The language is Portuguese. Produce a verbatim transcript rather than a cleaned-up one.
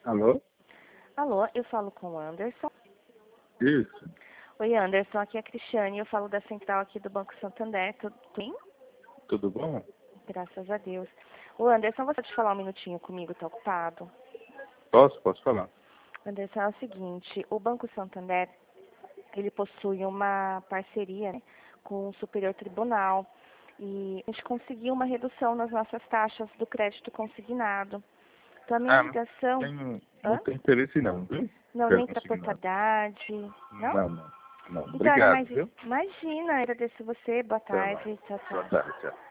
Alô? Alô, eu falo com o Anderson. Isso. Oi, Anderson, aqui é a Cristiane, eu falo da central aqui do Banco Santander, tudo bem? Tudo bom? Graças a Deus. Ô, Anderson, você pode falar um minutinho comigo, tá ocupado? Posso? Posso falar? Anderson, é o seguinte, o Banco Santander, ele possui uma parceria, né, com o Superior Tribunal e a gente conseguiu uma redução nas nossas taxas do crédito consignado. Então, a minha Ah, não ligação... tenho, não Hã? tenho interesse não, viu? Não, Quero nem para conseguir nada. portabilidade, não? Não, não. Não. Então, era Obrigado, mais... viu? Imagina, agradeço você, boa Até mais. tarde, tchau, Boa tchau. tarde, tchau.